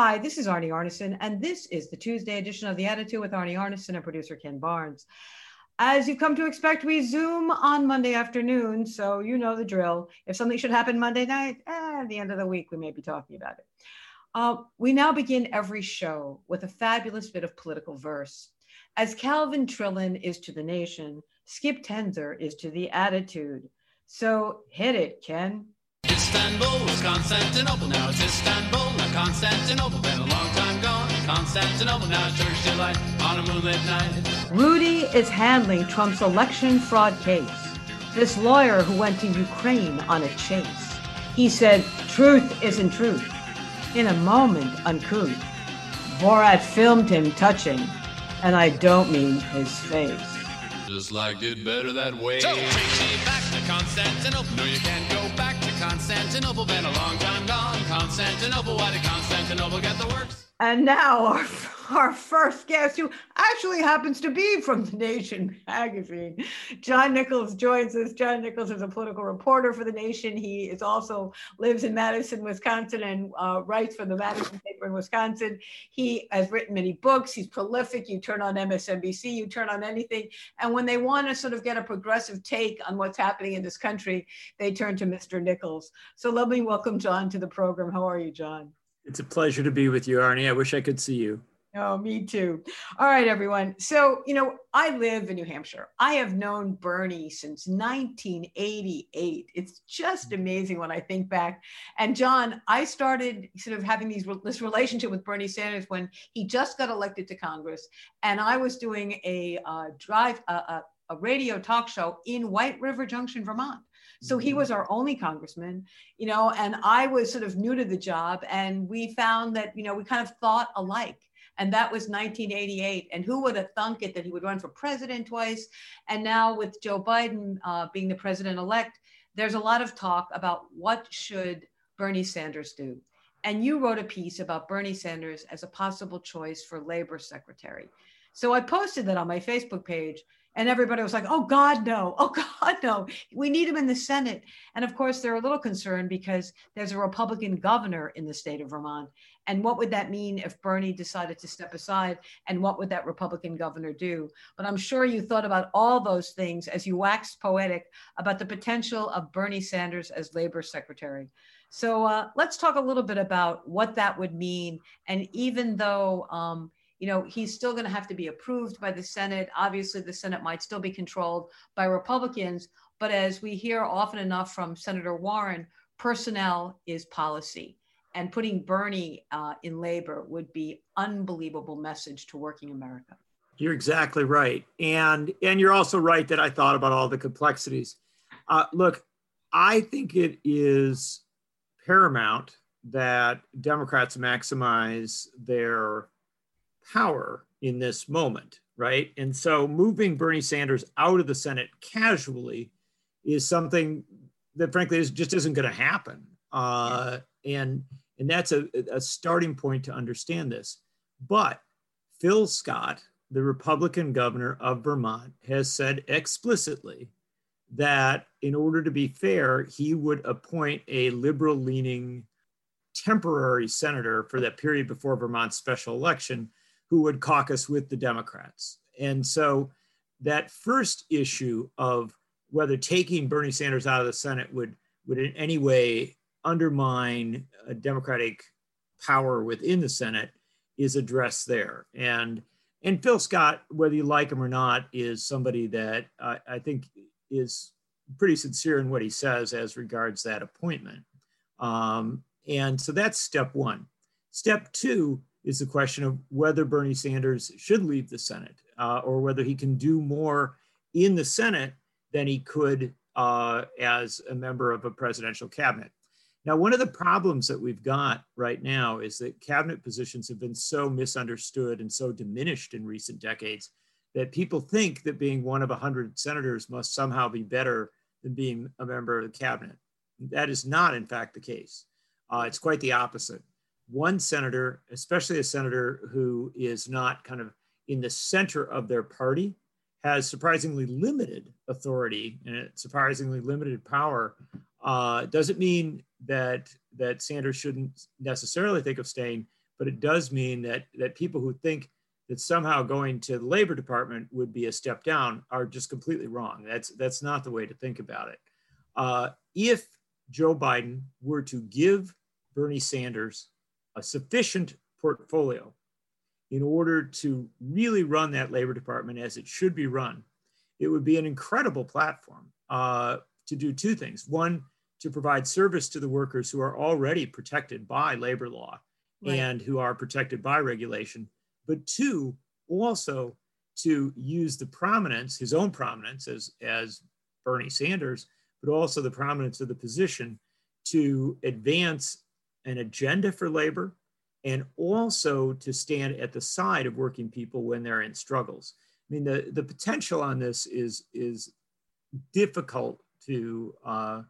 Hi, this is Arnie Arnesen, and this is the Tuesday edition of The Attitude with Arnie Arnesen and producer Ken Barnes. As you've come to expect, we Zoom on Monday afternoon, so you know the drill. If something should happen Monday night, at the end of the week, we may be talking about it. We now begin every show with a fabulous bit of political verse. As Calvin Trillin is to the nation, Skip Tenzer is to the attitude. So hit it, Ken. Istanbul was Constantinople, now it's Istanbul, not Constantinople, been a long time gone. Constantinople, now it's Turkish delight on a moonlit night. Rudy is handling Trump's election fraud case. This lawyer who went to Ukraine on a chase. He said, truth isn't truth. In a moment, uncouth, Borat filmed him touching, and I don't mean his face. Just liked it better that way. So take me back to Constantinople. No, you can't go back to Constantinople. Been a long time gone. Constantinople. Why did Constantinople get the works? And now our first guest, who actually happens to be from The Nation magazine, John Nichols joins us. John Nichols is a political reporter for The Nation. He is also lives in Madison, Wisconsin, and writes for the Madison paper in Wisconsin. He has written many books. He's prolific. You turn on MSNBC, you turn on anything. And when they want to sort of get a progressive take on what's happening in this country, they turn to Mr. Nichols. So let me welcome John to the program. How are you, John? It's a pleasure to be with you, Arnie. I wish I could see you. Oh, me too. All right, everyone. So, I live in New Hampshire. I have known Bernie since 1988. It's just amazing when I think back. And John, I started sort of having this relationship with Bernie Sanders when he just got elected to Congress. And I was doing a radio talk show in White River Junction, Vermont. So he was our only congressman, and I was sort of new to the job. And we found that, we kind of thought alike. And that was 1988. And who would have thunk it that he would run for president twice? And now with Joe Biden being the president-elect, there's a lot of talk about what should Bernie Sanders do. And you wrote a piece about Bernie Sanders as a possible choice for labor secretary. So I posted that on my Facebook page. And everybody was like, oh, God, no. Oh, God, no. We need him in the Senate. And of course, they're a little concerned because there's a Republican governor in the state of Vermont. And what would that mean if Bernie decided to step aside? And what would that Republican governor do? But I'm sure you thought about all those things as you waxed poetic about the potential of Bernie Sanders as labor secretary. So let's talk a little bit about what that would mean. And even though he's still going to have to be approved by the Senate. Obviously, the Senate might still be controlled by Republicans. But as we hear often enough from Senator Warren, personnel is policy. And putting Bernie in labor would be unbelievable message to working America. You're exactly right. And you're also right that I thought about all the complexities. Look, I think it is paramount that Democrats maximize their power in this moment, right? And so moving Bernie Sanders out of the Senate casually is something that frankly just isn't going to happen. And that's a starting point to understand this. But Phil Scott, the Republican governor of Vermont, has said explicitly that in order to be fair, he would appoint a liberal-leaning temporary senator for that period before Vermont's special election, who would caucus with the Democrats. And so that first issue of whether taking Bernie Sanders out of the Senate would in any way undermine a Democratic power within the Senate is addressed there. And Phil Scott, whether you like him or not, is somebody that I think is pretty sincere in what he says as regards that appointment. And so that's step one. Step two is the question of whether Bernie Sanders should leave the Senate or whether he can do more in the Senate than he could as a member of a presidential cabinet. Now, one of the problems that we've got right now is that cabinet positions have been so misunderstood and so diminished in recent decades that people think that being one of 100 senators must somehow be better than being a member of the cabinet. That is not, in fact, the case. It's quite the opposite. One senator, especially a senator who is not kind of in the center of their party, has surprisingly limited authority and surprisingly limited power. Doesn't mean that Sanders shouldn't necessarily think of staying, but it does mean that people who think that somehow going to the Labor Department would be a step down are just completely wrong. That's not the way to think about it. If Joe Biden were to give Bernie Sanders a sufficient portfolio in order to really run that Labor Department as it should be run, it would be an incredible platform to do two things. One, to provide service to the workers who are already protected by labor law and who are protected by regulation. But two, also to use the prominence, his own prominence as Bernie Sanders, but also the prominence of the position to advance an agenda for labor and also to stand at the side of working people when they're in struggles. I mean, the potential on this is difficult to I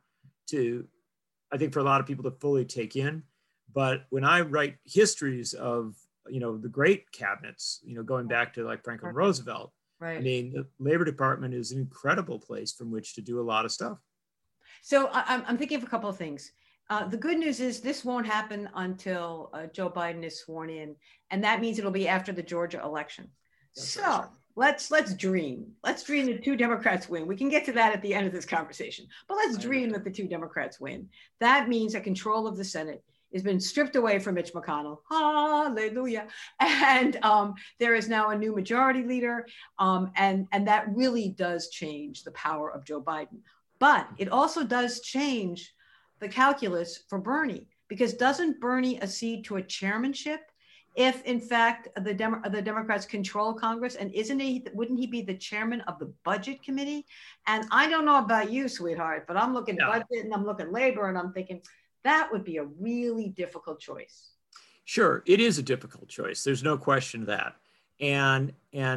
think for a lot of people to fully take in. But when I write histories of the great cabinets, going back to like Franklin Roosevelt, I mean, the Labor Department is an incredible place from which to do a lot of stuff. So I'm thinking of a couple of things. The good news is this won't happen until Joe Biden is sworn in, and that means it'll be after the Georgia election. That's so right. Let's dream. Let's dream that two Democrats win. We can get to that at the end of this conversation, but let's dream that the two Democrats win. That means that control of the Senate has been stripped away from Mitch McConnell. Hallelujah. And there is now a new majority leader. And that really does change the power of Joe Biden. But it also does change the calculus for Bernie, because doesn't Bernie accede to a chairmanship if in fact the Democrats control Congress? And wouldn't he be the chairman of the budget committee? And I don't know about you, sweetheart, but I'm looking budget and I'm looking labor and I'm thinking, that would be a really difficult choice. Sure, it is a difficult choice. There's no question of that. And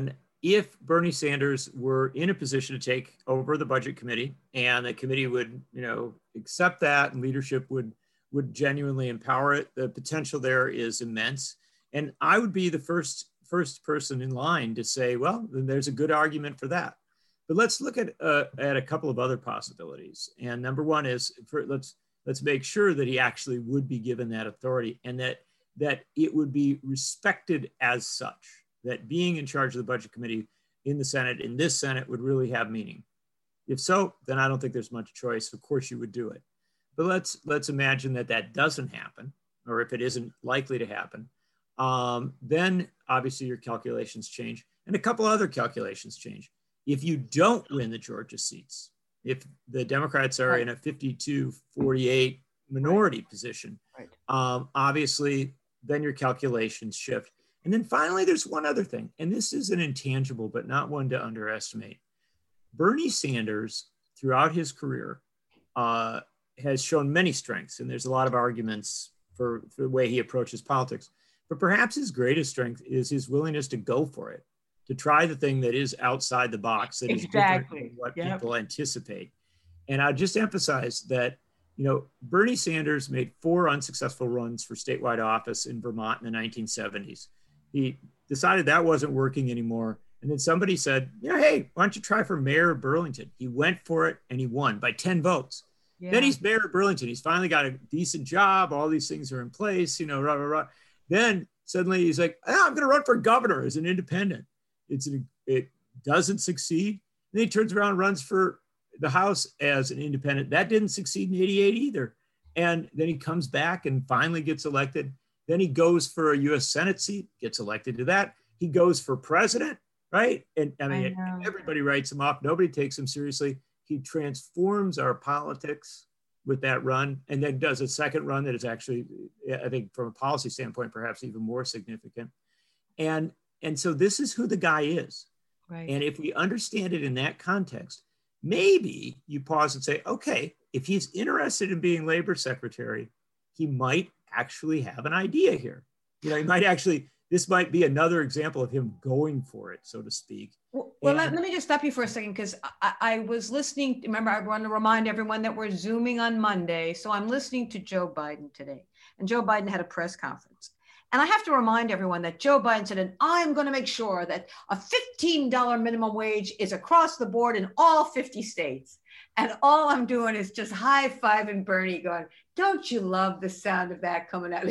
if Bernie Sanders were in a position to take over the budget committee and the committee would, accept that and leadership would genuinely empower it, the potential there is immense. And I would be the first person in line to say, well, then there's a good argument for that. But let's look at a couple of other possibilities. And number one is let's make sure that he actually would be given that authority and that it would be respected as such, that being in charge of the budget committee in the Senate, in this Senate, would really have meaning. If so, then I don't think there's much choice. Of course you would do it. But let's imagine that doesn't happen, or if it isn't likely to happen, then obviously your calculations change and a couple other calculations change. If you don't win the Georgia seats, if the Democrats are in a 52-48 minority position, obviously then your calculations shift. And then finally, there's one other thing, and this is an intangible, but not one to underestimate. Bernie Sanders, throughout his career, has shown many strengths, and there's a lot of arguments for the way he approaches politics. But perhaps his greatest strength is his willingness to go for it, to try the thing that is outside the box, that is different than what people anticipate. And I just emphasize that, Bernie Sanders made 4 unsuccessful runs for statewide office in Vermont in the 1970s. He decided that wasn't working anymore. And then somebody said, hey, why don't you try for mayor of Burlington? He went for it and he won by 10 votes. Yeah. Then he's mayor of Burlington. He's finally got a decent job. All these things are in place, rah, rah, rah. Then suddenly he's like, I'm going to run for governor as an independent. It doesn't succeed. Then he turns around and runs for the House as an independent. That didn't succeed in 88 either. And then he comes back and finally gets elected. Then he goes for a U.S. Senate seat, gets elected to that. He goes for president, right? And I mean, everybody writes him off. Nobody takes him seriously. He transforms our politics with that run, and then does a second run that is actually, I think from a policy standpoint, perhaps even more significant. And so this is who the guy is. Right. And if we understand it in that context, maybe you pause and say, okay, if he's interested in being labor secretary, he might actually have an idea here. He might actually, this might be another example of him going for it, so to speak. Well, let me just stop you for a second, because I was listening. Remember, I want to remind everyone that we're Zooming on Monday. So I'm listening to Joe Biden today. And Joe Biden had a press conference. And I have to remind everyone that Joe Biden said, and I'm going to make sure that a $15 minimum wage is across the board in all 50 states. And all I'm doing is just high-fiving Bernie going, don't you love the sound of that coming out of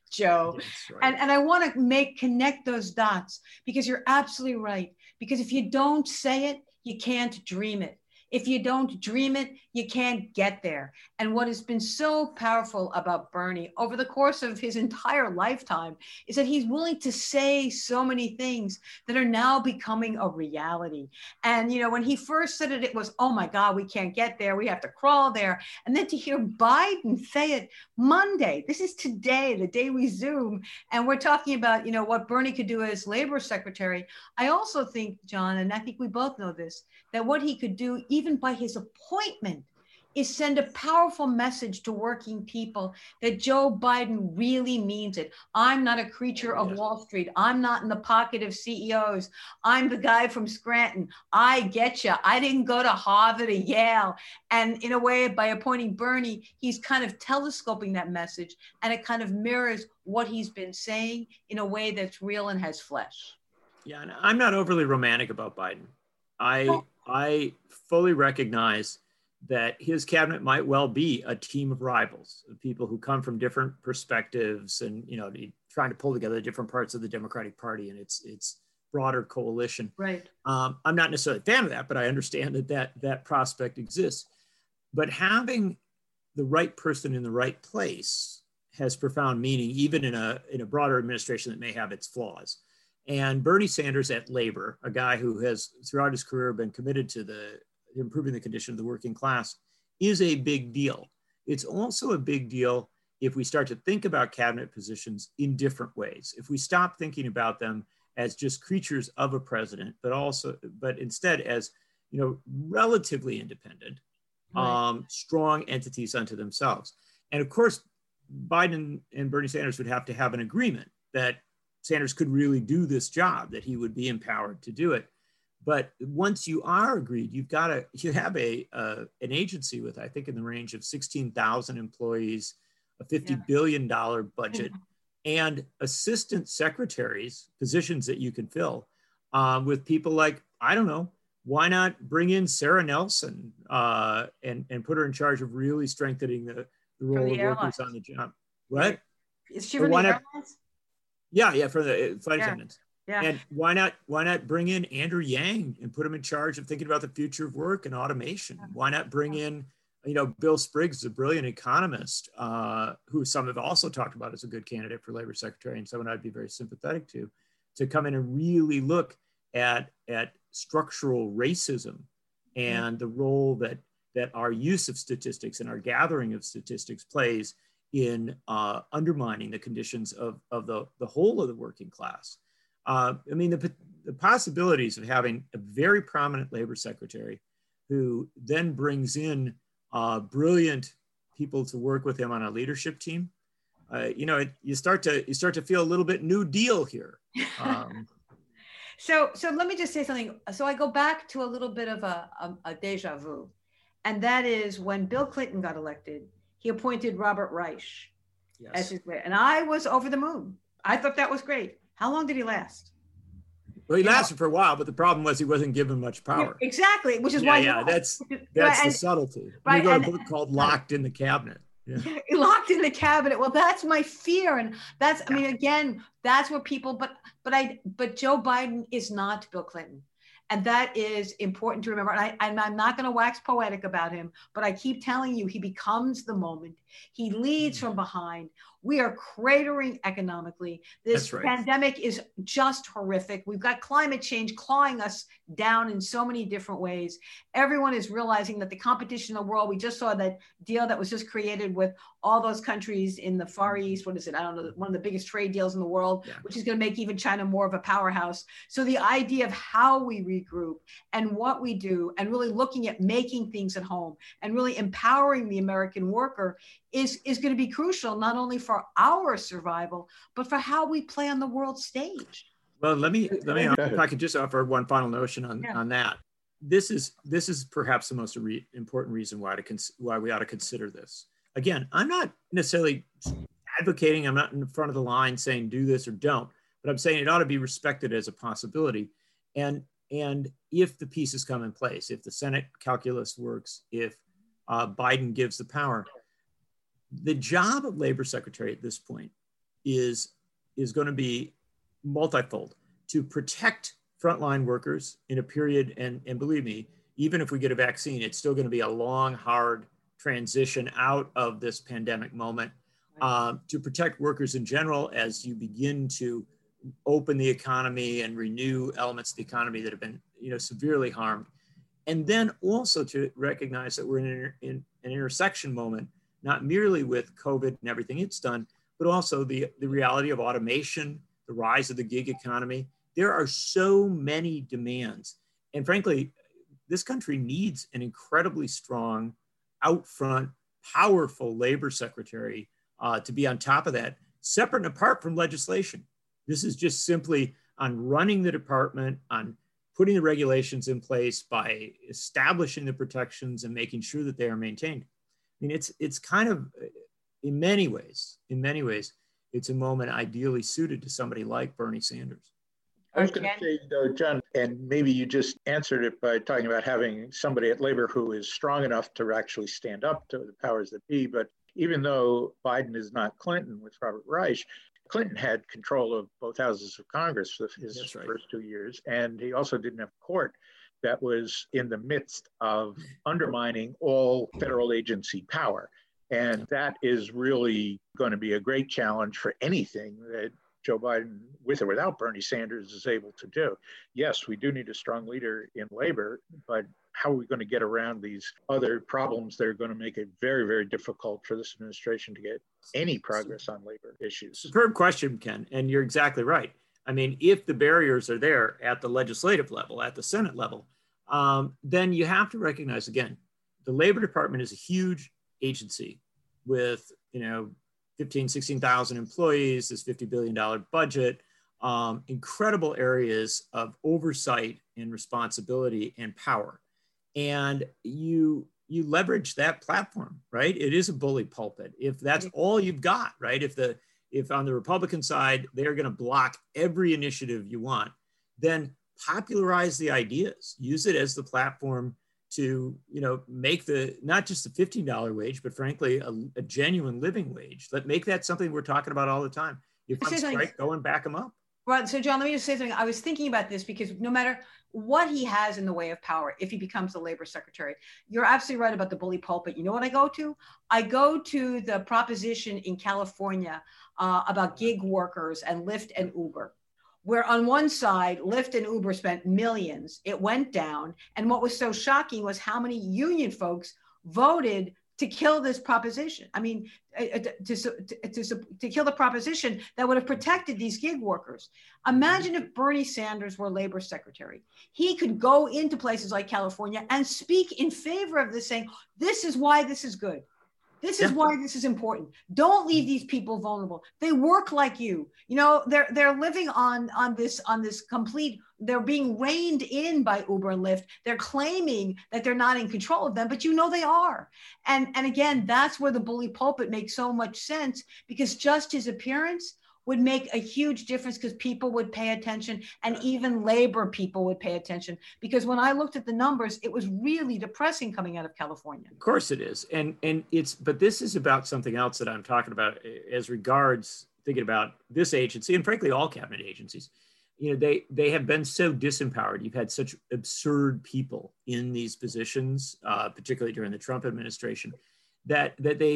Joe. That's right. And I want to connect those dots, because you're absolutely right. Because if you don't say it, you can't dream it. If you don't dream it, you can't get there. And what has been so powerful about Bernie over the course of his entire lifetime is that he's willing to say so many things that are now becoming a reality. And, you know, when he first said it, it was, oh my God, we can't get there. We have to crawl there. And then to hear Biden say it Monday, this is today, the day we Zoom, and we're talking about, you know, what Bernie could do as labor secretary. I also think, John, and I think we both know this, that what he could do, even by his appointment, is send a powerful message to working people that Joe Biden really means it. I'm not a creature of Wall Street. I'm not in the pocket of CEOs. I'm the guy from Scranton. I get you. I didn't go to Harvard or Yale. And in a way, by appointing Bernie, he's kind of telescoping that message, and it kind of mirrors what he's been saying in a way that's real and has flesh. Yeah, and I'm not overly romantic about Biden. I fully recognize that his cabinet might well be a team of rivals, of people who come from different perspectives and, you know, trying to pull together different parts of the Democratic Party and its broader coalition. Right. I'm not necessarily a fan of that, but I understand that prospect exists. But having the right person in the right place has profound meaning, even in a broader administration that may have its flaws. And Bernie Sanders at Labor, a guy who has throughout his career been committed to improving the condition of the working class, is a big deal. It's also a big deal if we start to think about cabinet positions in different ways. If we stop thinking about them as just creatures of a president, but instead as, you know, relatively independent, right, strong entities unto themselves. And of course, Biden and Bernie Sanders would have to have an agreement that Sanders could really do this job, that he would be empowered to do it. But once you are agreed, you have an agency with, I think, in the range of 16,000 employees, a $50 billion budget, and assistant secretaries, positions that you can fill with people like, I don't know, why not bring in Sarah Nelson and put her in charge of really strengthening the role of workers on the job? What? Is she from the airlines? Yeah, for the flight attendants. Yeah. And why not bring in Andrew Yang and put him in charge of thinking about the future of work and automation? Why not bring in, you know, Bill Spriggs, a brilliant economist, who some have also talked about as a good candidate for labor secretary and someone I'd be very sympathetic to come in and really look at structural racism and the role that our use of statistics and our gathering of statistics plays in undermining the conditions of the whole of the working class. I mean, the possibilities of having a very prominent labor secretary who then brings in brilliant people to work with him on a leadership team, you know, you start to feel a little bit New Deal here. So let me just say something. So I go back to a little bit of a deja vu, and that is when Bill Clinton got elected, he appointed Robert Reich as his way, and I was over the moon. I thought that was great. How long did he last? Well, he lasted for a while, but the problem was he wasn't given much power. Exactly, which is why. Yeah, that's the subtlety. Right, we got a book called "Locked in the Cabinet." Yeah. Locked in the cabinet. Well, that's my fear, and that's. I mean, again, that's where people. But Joe Biden is not Bill Clinton. And that is important to remember. And I'm not going to wax poetic about him, but I keep telling you, he becomes the moment. He leads from behind. We are cratering economically. This pandemic is just horrific. We've got climate change clawing us down in so many different ways. Everyone is realizing that the competition in the world, we just saw that deal that was just created with all those countries in the Far East. What is it? I don't know. One of the biggest trade deals in the world, which is going to make even China more of a powerhouse. So the idea of how we regroup and what we do and really looking at making things at home and really empowering the American worker is going to be crucial, not only for our survival, but for how we play on the world stage. Well, let me if I could just offer one final notion on that. This is perhaps the most important reason why we ought to consider this. Again, I'm not necessarily advocating, I'm not in front of the line saying do this or don't, but I'm saying it ought to be respected as a possibility. And if the pieces come in place, if the Senate calculus works, if Biden gives the power, the job of labor secretary at this point is going to be multifold to protect frontline workers in a period, and believe me, even if we get a vaccine, it's still going to be a long, hard transition out of this pandemic moment, to protect workers in general as you begin to open the economy and renew elements of the economy that have been, severely harmed. And then also to recognize that we're in an intersection moment, not merely with COVID and everything it's done, but also the reality of automation, the rise of the gig economy. There are so many demands. And frankly, this country needs an incredibly strong, out front, powerful labor secretary to be on top of that, separate and apart from legislation. This is just simply on running the department, on putting the regulations in place, by establishing the protections and making sure that they are maintained. I mean, it's kind of, in many ways, it's a moment ideally suited to somebody like Bernie Sanders. I was going to say, though, John, and maybe you just answered it by talking about having somebody at Labor who is strong enough to actually stand up to the powers that be. But even though Biden is not Clinton with Robert Reich, Clinton had control of both houses of Congress for his first 2 years. And he also didn't have a court that was in the midst of undermining all federal agency power. And that is really going to be a great challenge for anything that Joe Biden, with or without Bernie Sanders, is able to do. Yes, we do need a strong leader in labor, but how are we going to get around these other problems that are going to make it very, very difficult for this administration to get any progress on labor issues? Superb question, Ken, and you're exactly right. I mean, if the barriers are there at the legislative level, at the Senate level, then you have to recognize, again, the Labor Department is a huge agency with, 16,000 employees, this $50 billion budget, incredible areas of oversight and responsibility and power. And you leverage that platform, right? It is a bully pulpit. If that's all you've got, right? If on the Republican side, they're going to block every initiative you want, then popularize the ideas, use it as the platform to, make not just the $15 wage, but frankly, a genuine living wage. Make that something we're talking about all the time. If you strike, go and back them up. Right. So, John, let me just say something. I was thinking about this because no matter what he has in the way of power, if he becomes the labor secretary, you're absolutely right about the bully pulpit. You know what I go to? I go to the proposition in California about gig workers and Lyft and Uber, where on one side, Lyft and Uber spent millions. It went down. And what was so shocking was how many union folks voted to kill this proposition. I mean, to kill the proposition that would have protected these gig workers. Imagine if Bernie Sanders were labor secretary. He could go into places like California and speak in favor of this, saying, this is why this is good. This is why this is important. Don't leave these people vulnerable. They work like you. They're living on this complete. They're being reined in by Uber and Lyft. They're claiming that they're not in control of them, but they are. And again, that's where the bully pulpit makes so much sense, because just his appearance would make a huge difference, because people would pay attention, and even labor people would pay attention. Because when I looked at the numbers, it was really depressing coming out of California. Of course it is. But this is about something else that I'm talking about as regards thinking about this agency, and frankly, all cabinet agencies. They have been so disempowered. You've had such absurd people in these positions, particularly during the Trump administration, that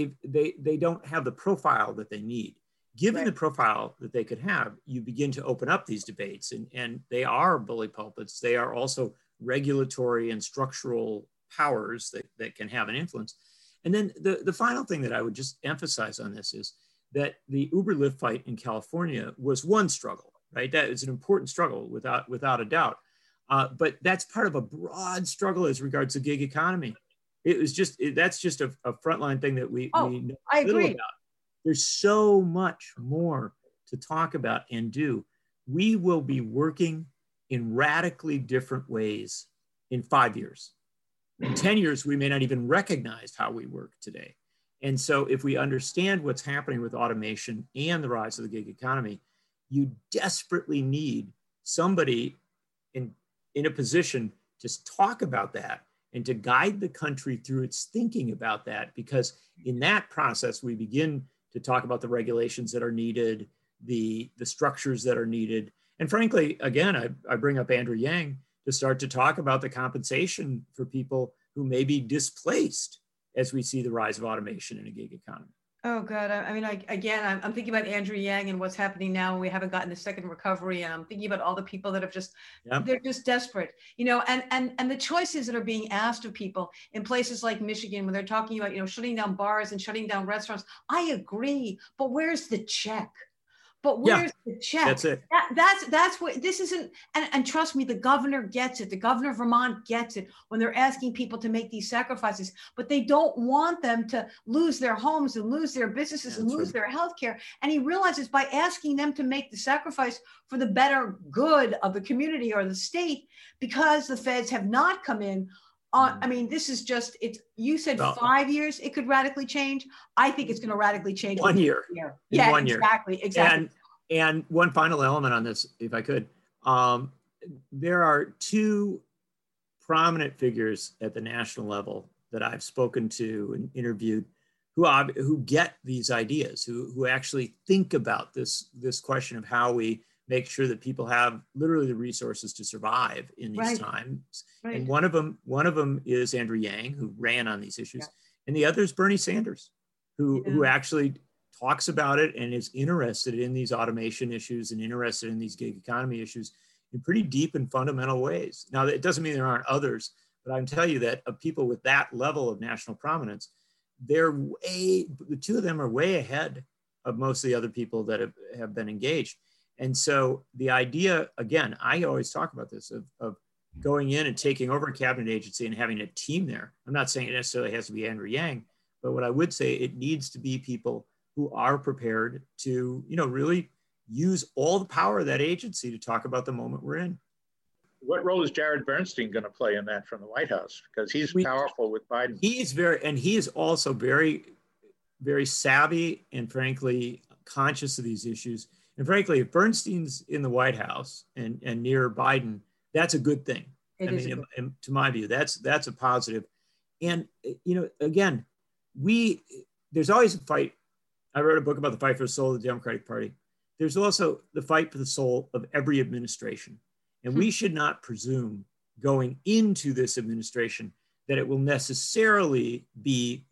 they don't have the profile that they need. Given the profile that they could have, you begin to open up these debates, and they are bully pulpits. They are also regulatory and structural powers that can have an influence. And then the final thing that I would just emphasize on this is that the Uber Lyft fight in California was one struggle, right? That is an important struggle without a doubt. But that's part of a broad struggle as regards the gig economy. That's just a frontline thing that we know little about. There's so much more to talk about and do. We will be working in radically different ways in 5 years. In 10 years, we may not even recognize how we work today. And so if we understand what's happening with automation and the rise of the gig economy, you desperately need somebody in a position to talk about that and to guide the country through its thinking about that. Because in that process, we begin to talk about the regulations that are needed, the structures that are needed. And frankly, again, I bring up Andrew Yang to start to talk about the compensation for people who may be displaced as we see the rise of automation in a gig economy. Oh God! I mean, I'm thinking about Andrew Yang and what's happening now, and we haven't gotten the second recovery. And I'm thinking about all the people that have they're just desperate, and the choices that are being asked of people in places like Michigan, when they're talking about, shutting down bars and shutting down restaurants. I agree, but where's the check? But where's the check? That's it. That's what this isn't. And trust me, the governor gets it. The governor of Vermont gets it when they're asking people to make these sacrifices. But they don't want them to lose their homes and lose their businesses and lose their health care. And he realizes by asking them to make the sacrifice for the better good of the community or the state, because the feds have not come in. I mean, this is just, you said 5 years, it could radically change. I think it's going to radically change. 1 year. Yeah, 1 year. Exactly. And one final element on this, if I could. There are two prominent figures at the national level that I've spoken to and interviewed who get these ideas, who actually think about this question of how we make sure that people have literally the resources to survive in these times. Right. And one of them is Andrew Yang, who ran on these issues. And the other is Bernie Sanders, who actually talks about it and is interested in these automation issues and interested in these gig economy issues in pretty deep and fundamental ways. Now, it doesn't mean there aren't others, but I can tell you that of people with that level of national prominence, the two of them are way ahead of most of the other people that have been engaged. And so the idea, again, I always talk about this, of going in and taking over a cabinet agency and having a team there. I'm not saying it necessarily has to be Andrew Yang, but what I would say, it needs to be people who are prepared to, really use all the power of that agency to talk about the moment we're in. What role is Jared Bernstein going to play in that from the White House? Because he's powerful with Biden. He is also very, very savvy and frankly conscious of these issues. And frankly, if Bernstein's in the White House and near Biden, that's a good thing. To my view, that's a positive. And, again, there's always a fight. I wrote a book about the fight for the soul of the Democratic Party. There's also the fight for the soul of every administration. And we should not presume going into this administration that it will necessarily be,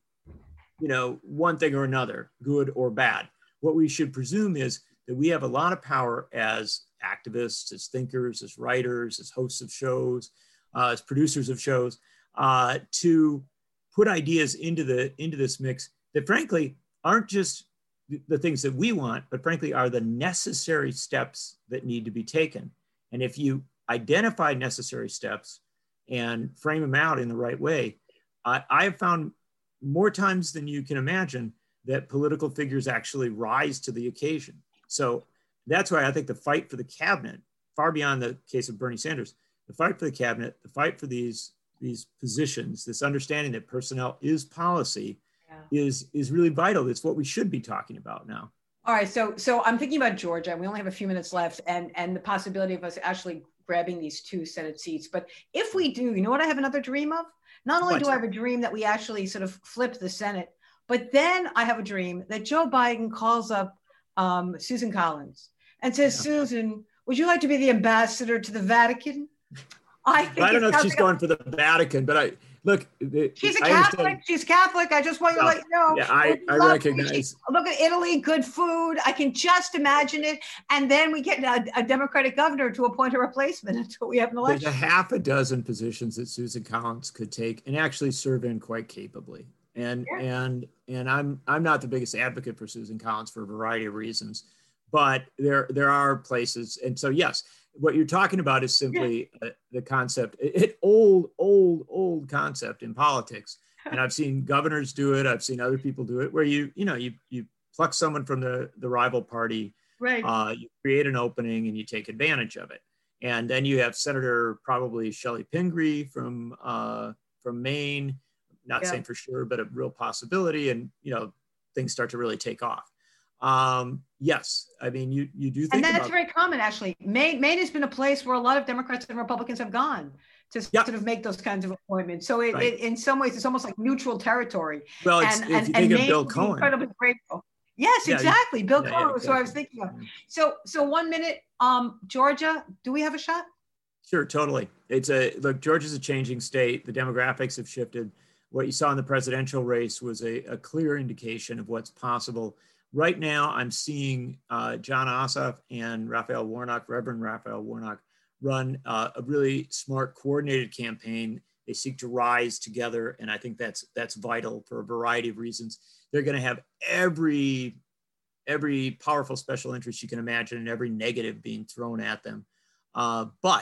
one thing or another, good or bad. What we should presume is that we have a lot of power as activists, as thinkers, as writers, as hosts of shows, as producers of shows, to put ideas into this mix that frankly aren't just the things that we want, but frankly are the necessary steps that need to be taken. And if you identify necessary steps and frame them out in the right way, I have found more times than you can imagine that political figures actually rise to the occasion. So that's why I think the fight for the cabinet, far beyond the case of Bernie Sanders, the fight for the cabinet, the fight for these positions, this understanding that personnel is policy, is really vital. It's what we should be talking about now. All right, so I'm thinking about Georgia, and we only have a few minutes left, and the possibility of us actually grabbing these 2 Senate seats. But if we do, you know what I have another dream of? Not only do I have a dream that we actually sort of flip the Senate, but then I have a dream that Joe Biden calls up Susan Collins and says, Susan, would you like to be the ambassador to the Vatican? I don't know if she's going for the Vatican, but she's a Catholic. She's Catholic. I just want to let you know. Yeah, I recognize. Look at Italy, good food. I can just imagine it. And then we get a Democratic governor to appoint a replacement until we have an election. There's a half a dozen positions that Susan Collins could take and actually serve in quite capably. And I'm not the biggest advocate for Susan Collins for a variety of reasons, but there are places. And so, yes, what you're talking about is simply the concept, old concept in politics. And I've seen governors do it. I've seen other people do it where you pluck someone from the rival party, right? You create an opening and you take advantage of it. And then you have Senator probably Shelley Pingree from Maine, not saying for sure, but a real possibility. And, things start to really take off. Yes, I mean, you do think, and that's very common, actually. Maine has been a place where a lot of Democrats and Republicans have gone to sort of make those kinds of appointments. So it in some ways, it's almost like neutral territory. Well, if you think of Bill Cohen, incredibly grateful. Yes, exactly. Bill Cohen was who I was exactly. thinking of. So 1 minute, Georgia, do we have a shot? Sure, totally. Look, Georgia's a changing state. The demographics have shifted. What you saw in the presidential race was a clear indication of what's possible. Right now, I'm seeing Jon Ossoff and Raphael Warnock, Reverend Raphael Warnock, run a really smart, coordinated campaign. They seek to rise together, and I think that's vital for a variety of reasons. They're going to have every powerful special interest you can imagine and every negative being thrown at them. But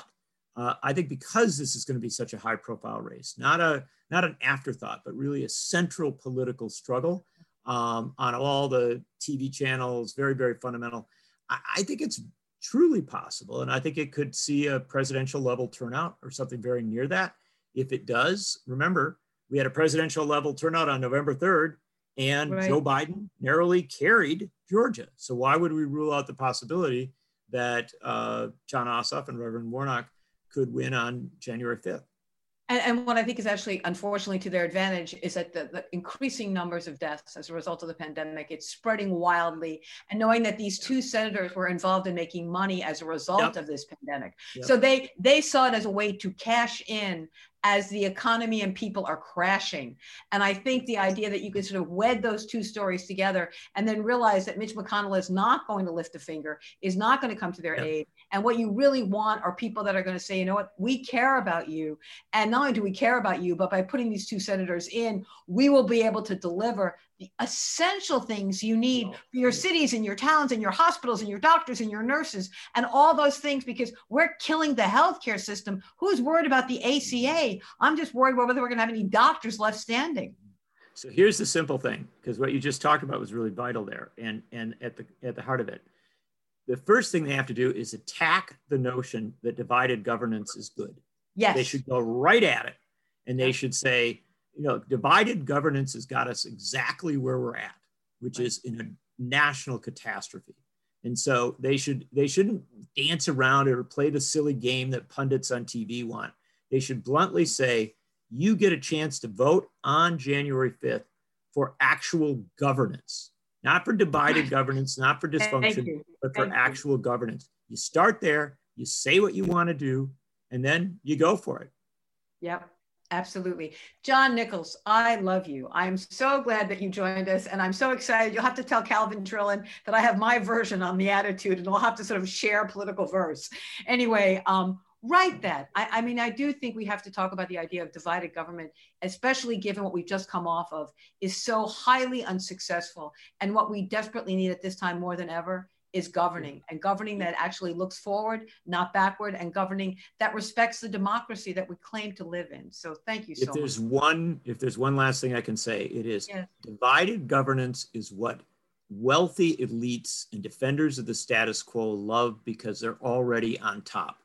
I think because this is going to be such a high-profile race, not an afterthought, but really a central political struggle on all the TV channels, very, very fundamental. I think it's truly possible, and I think it could see a presidential level turnout or something very near that. If it does, remember, we had a presidential level turnout on November 3rd, and Joe Biden narrowly carried Georgia. So why would we rule out the possibility that Jon Ossoff and Reverend Warnock could win on January 5th? And what I think is actually, unfortunately, to their advantage is that the increasing numbers of deaths as a result of the pandemic, it's spreading wildly. And knowing that these two senators were involved in making money as a result of this pandemic. So they saw it as a way to cash in as the economy and people are crashing. And I think the idea that you could sort of wed those two stories together and then realize that Mitch McConnell is not going to lift a finger, is not going to come to their aid. And what you really want are people that are going to say, you know what, we care about you. And not only do we care about you, but by putting these two senators in, we will be able to deliver the essential things you need for your cities and your towns and your hospitals and your doctors and your nurses and all those things, because we're killing the healthcare system. Who's worried about the ACA? I'm just worried whether we're going to have any doctors left standing. So here's the simple thing, because what you just talked about was really vital there, and at the heart of it. The first thing they have to do is attack the notion that divided governance is good. Yes. They should go right at it, and they should say, divided governance has got us exactly where we're at, which is in a national catastrophe. And so they shouldn't dance around it or play the silly game that pundits on TV want. They should bluntly say, you get a chance to vote on January 5th for actual governance, not for divided governance, not for dysfunction, but for actual governance. You start there, you say what you want to do, and then you go for it. Yep. Absolutely. John Nichols, I love you. I'm so glad that you joined us, and I'm so excited. You'll have to tell Calvin Trillin that I have my version on the attitude, and we'll have to sort of share political verse. Anyway, write that. I mean, I do think we have to talk about the idea of divided government, especially given what we've just come off of, is so highly unsuccessful. And what we desperately need at this time more than ever is governing, and governing that actually looks forward, not backward, and governing that respects the democracy that we claim to live in. So thank you so much. If there's one last thing I can say, it is divided governance is what wealthy elites and defenders of the status quo love, because they're already on top.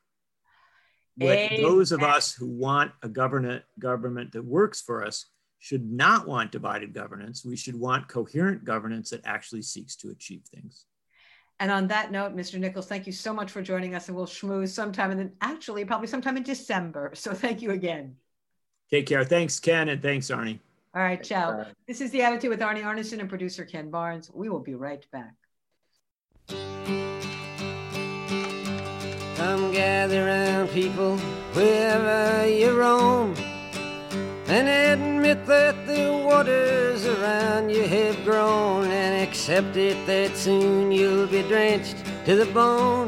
Those of us who want a government that works for us should not want divided governance. We should want coherent governance that actually seeks to achieve things. And on that note, Mr. Nichols, thank you so much for joining us, and we'll schmooze sometime, and then actually probably sometime in December. So thank you again. Take care. Thanks, Ken, and thanks, Arnie. All right, ciao. This is The Attitude with Arnie Arnesen and producer Ken Barnes. We will be right back. Come gather round, people, wherever you roam, and admit that the waters around you have grown, and accept it that soon you'll be drenched to the bone.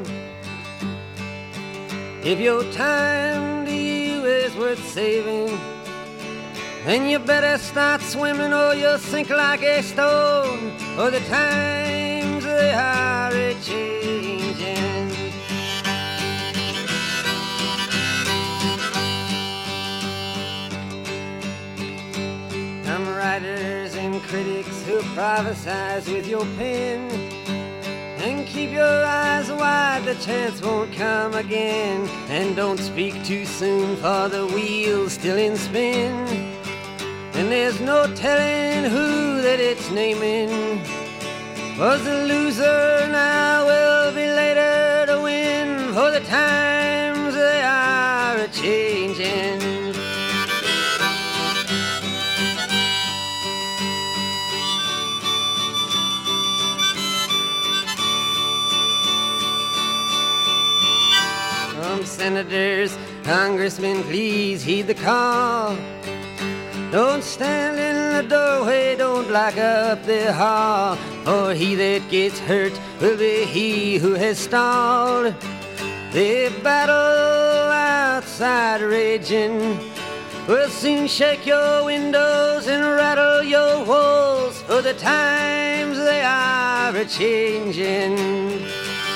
If your time to you is worth saving, then you better start swimming or you'll sink like a stone, or the times they are a-changing. Writers and critics who prophesize with your pen, and keep your eyes wide, the chance won't come again. And don't speak too soon, for the wheel's still in spin, and there's no telling who that it's naming was the loser, now will be later to win, for the times they are a-changing. senators, congressmen, please heed the call. Don't stand in the doorway, don't block up the hall, for he that gets hurt will be he who has stalled. The battle outside raging will soon shake your windows and rattle your walls, for the times they are a-changing.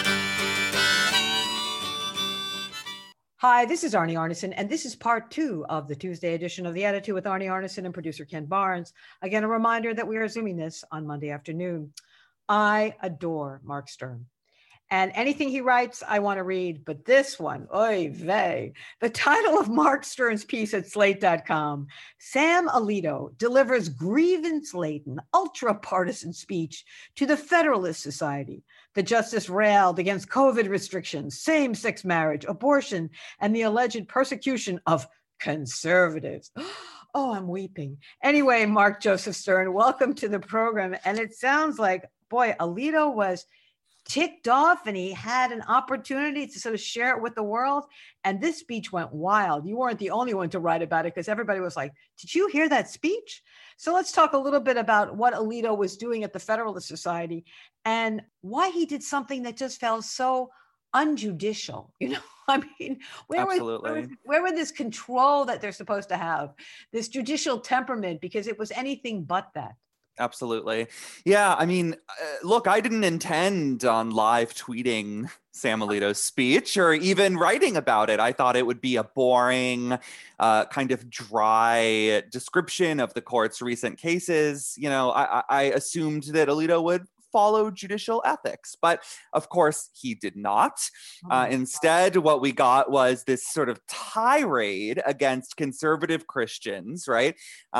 Hi, this is Arnie Arnesen, and this is part 2 of the Tuesday edition of The Attitude with Arnie Arnesen and producer Ken Barnes. Again, a reminder that we are Zooming this on Monday afternoon. I adore Mark Stern. And anything he writes, I want to read. But this one, oy vey. The title of Mark Stern's piece at Slate.com, Sam Alito delivers grievance-laden, ultra-partisan speech to the Federalist Society. The justice railed against COVID restrictions, same-sex marriage, abortion, and the alleged persecution of conservatives. Oh, I'm weeping. Anyway, Mark Joseph Stern, welcome to the program. And it sounds like, boy, Alito was ticked off and he had an opportunity to sort of share it with the world. And this speech went wild. You weren't the only one to write about it because everybody was like, did you hear that speech? So let's talk a little bit about what Alito was doing at the Federalist Society and why he did something that just felt so unjudicial. You know, I mean, where was this control that they're supposed to have, this judicial temperament, because it was anything but that. Absolutely. Yeah. I mean, look, I didn't intend on live tweeting Sam Alito's speech or even writing about it. I thought it would be a boring, kind of dry description of the court's recent cases. You know, I assumed that Alito would follow judicial ethics, but of course he did not. Instead, what we got was this sort of tirade against conservative Christians, right?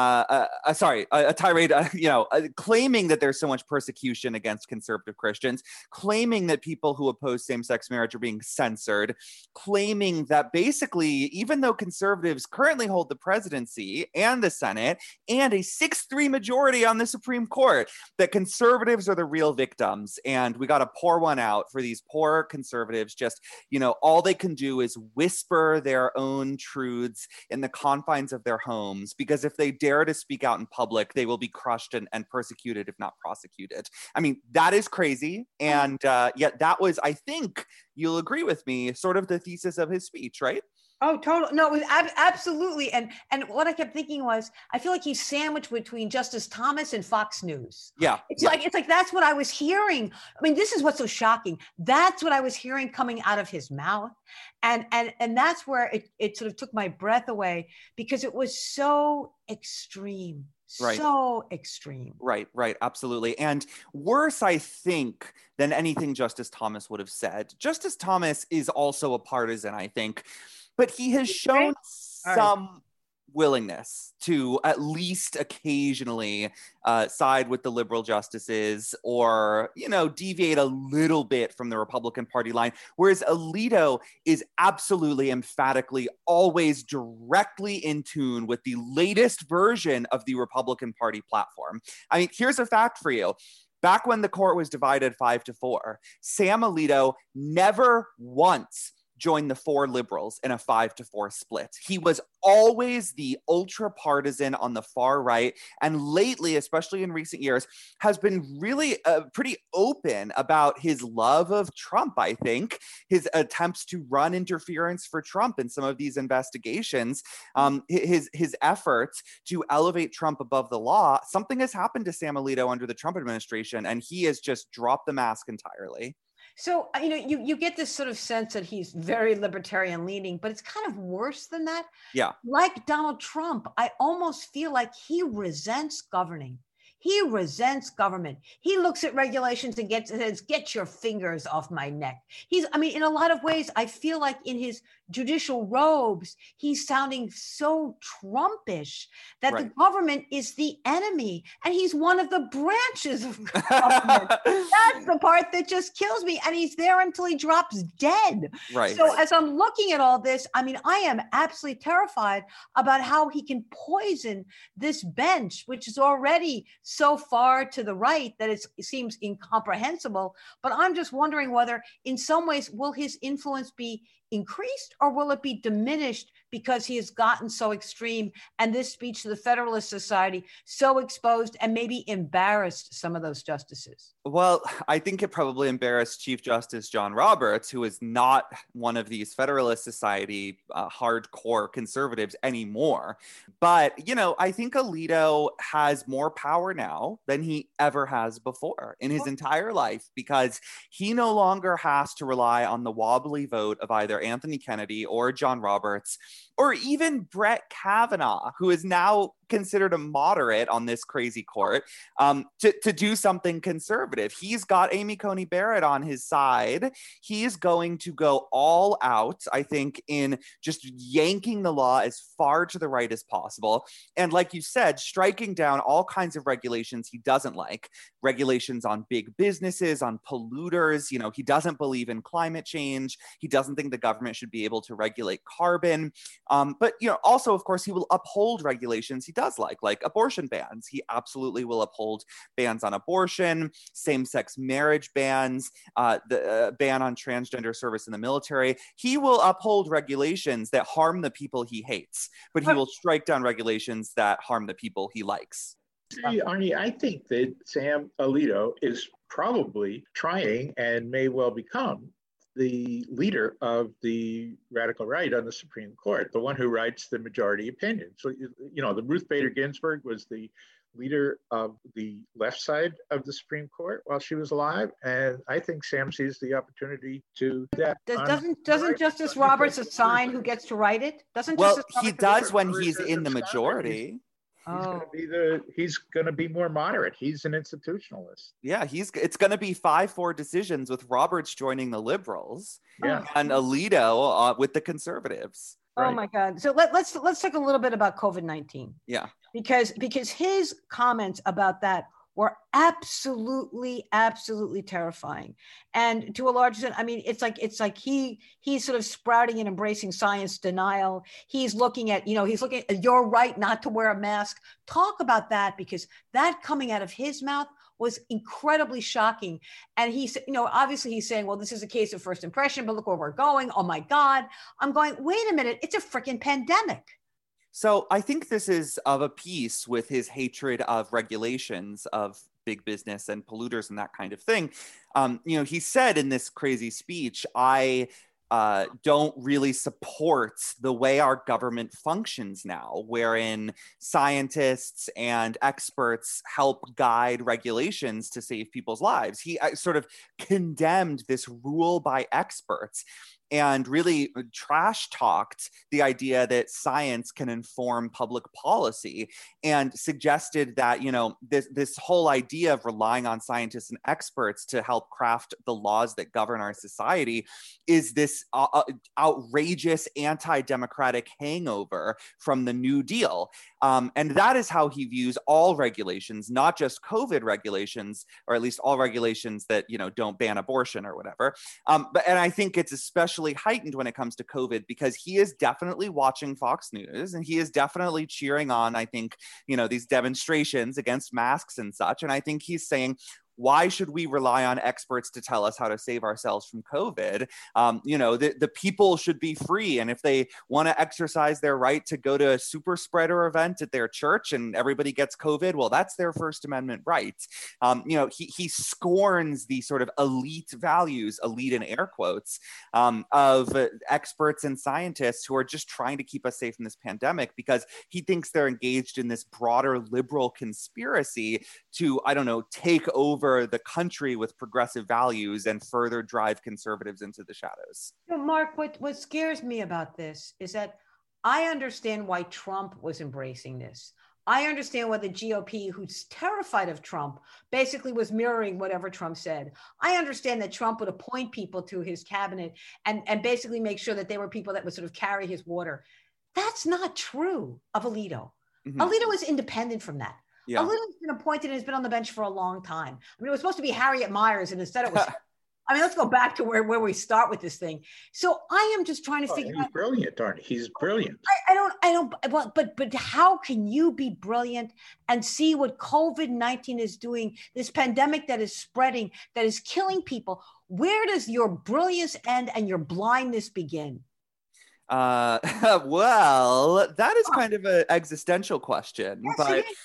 A tirade, claiming that there's so much persecution against conservative Christians, claiming that people who oppose same-sex marriage are being censored, claiming that basically, even though conservatives currently hold the presidency and the Senate and a 6-3 majority on the Supreme Court, that conservatives are the real victims, and we got to pour one out for these poor conservatives. Just, all they can do is whisper their own truths in the confines of their homes, because if they dare to speak out in public, they will be crushed and persecuted, if not prosecuted. I mean, that is crazy. And yet that was, I think you'll agree with me, sort of the thesis of his speech, right? Oh, totally. No, it was absolutely. And what I kept thinking was, I feel like he's sandwiched between Justice Thomas and Fox News. Yeah. It's like that's what I was hearing. I mean, this is what's so shocking. That's what I was hearing coming out of his mouth. And that's where it sort of took my breath away, because it was so extreme. Right. So extreme. Right. Absolutely. And worse, I think, than anything Justice Thomas would have said. Justice Thomas is also a partisan, I think. But he has shown some willingness to at least occasionally side with the liberal justices or, deviate a little bit from the Republican Party line. Whereas Alito is absolutely, emphatically, always directly in tune with the latest version of the Republican Party platform. I mean, here's a fact for you. Back when the court was divided 5-4, Sam Alito never once joined the 4 liberals in a 5-4 split. He was always the ultra partisan on the far right, and lately, especially in recent years, has been really pretty open about his love of Trump. I think his attempts to run interference for Trump in some of these investigations, his efforts to elevate Trump above the law. Something has happened to Sam Alito under the Trump administration, and he has just dropped the mask entirely. So, you get this sort of sense that he's very libertarian leaning, but it's kind of worse than that. Yeah. Like Donald Trump, I almost feel like he resents governing. He resents government. He looks at regulations and says, get your fingers off my neck. In a lot of ways, I feel like in his judicial robes, he's sounding so Trumpish that the government is the enemy and he's one of the branches of government. That's the part that just kills me. And he's there until he drops dead. Right. So as I'm looking at all this, I am absolutely terrified about how he can poison this bench, which is already so far to the right that it seems incomprehensible. But I'm just wondering whether in some ways will his influence be increased, or will it be diminished because he has gotten so extreme and this speech to the Federalist Society so exposed and maybe embarrassed some of those justices? Well, I think it probably embarrassed Chief Justice John Roberts, who is not one of these Federalist Society hardcore conservatives anymore. But, you know, I think Alito has more power now than he ever has before in his entire life, because he no longer has to rely on the wobbly vote of either Anthony Kennedy or John Roberts, or even Brett Kavanaugh, who is now considered a moderate on this crazy court, to do something conservative. He's got Amy Coney Barrett on his side. He's going to go all out, I think, in just yanking the law as far to the right as possible. And like you said, striking down all kinds of regulations he doesn't like, regulations on big businesses, on polluters. You know, he doesn't believe in climate change. He doesn't think the government should be able to regulate carbon. But, you know, also, of course, he will uphold regulations he does like abortion bans. He absolutely will uphold bans on abortion, same-sex marriage bans, the ban on transgender service in the military. He will uphold regulations that harm the people he hates, but he will strike down regulations that harm the people he likes. See, Arnie, I think that Sam Alito is probably trying and may well become the leader of the radical right on the Supreme Court, the one who writes the majority opinion. So, you know, the Ruth Bader Ginsburg was the leader of the left side of the Supreme Court while she was alive. And I think Sam sees the opportunity to do that. Doesn't Justice Roberts assign who gets to write it? Well, he does when he's in the majority. He's going to be more moderate. He's an institutionalist. Yeah, it's going to be 5-4 decisions with Roberts joining the liberals, and Alito with the conservatives. Right. Oh my God! So let's talk a little bit about COVID-19. Yeah, because his comments about that were absolutely terrifying. And to a large extent, I mean, it's like he's sort of sprouting and embracing science denial. He's looking at your right not to wear a mask. Talk about that, because that coming out of his mouth was incredibly shocking. And he said, obviously he's saying, well, this is a case of first impression, but look where we're going. Oh my God. I'm going, wait a minute, it's a freaking pandemic. So I think this is of a piece with his hatred of regulations of big business and polluters and that kind of thing. He said in this crazy speech, I don't really support the way our government functions now, wherein scientists and experts help guide regulations to save people's lives. He sort of condemned this rule by experts and really trash talked the idea that science can inform public policy, and suggested that, this whole idea of relying on scientists and experts to help craft the laws that govern our society is this outrageous anti-democratic hangover from the New Deal. And that is how he views all regulations, not just COVID regulations, or at least all regulations that, don't ban abortion or whatever. And I think it's especially heightened when it comes to COVID, because he is definitely watching Fox News, and he is definitely cheering on, I think, these demonstrations against masks and such. And I think he's saying, why should we rely on experts to tell us how to save ourselves from COVID? The people should be free. And if they want to exercise their right to go to a super spreader event at their church and everybody gets COVID, well, that's their First Amendment right. He scorns the sort of elite values, elite in air quotes, of experts and scientists who are just trying to keep us safe in this pandemic, because he thinks they're engaged in this broader liberal conspiracy to, take over the country with progressive values and further drive conservatives into the shadows. Mark, what scares me about this is that I understand why Trump was embracing this. I understand why the GOP, who's terrified of Trump, basically was mirroring whatever Trump said. I understand that Trump would appoint people to his cabinet and basically make sure that they were people that would sort of carry his water. That's not true of Alito. Mm-hmm. Alito is independent from that. Yeah. Alito's been appointed and has been on the bench for a long time. I mean, it was supposed to be Harriet Miers, and instead it was I mean, let's go back to where we start with this thing. So I am just trying to figure he's out. brilliant, aren't he? He's brilliant. I don't, but how can you be brilliant and see what COVID-19 is doing, this pandemic that is spreading, that is killing people? Where does your brilliance end and your blindness begin? Well, that is kind of an existential question, Yes, but it is.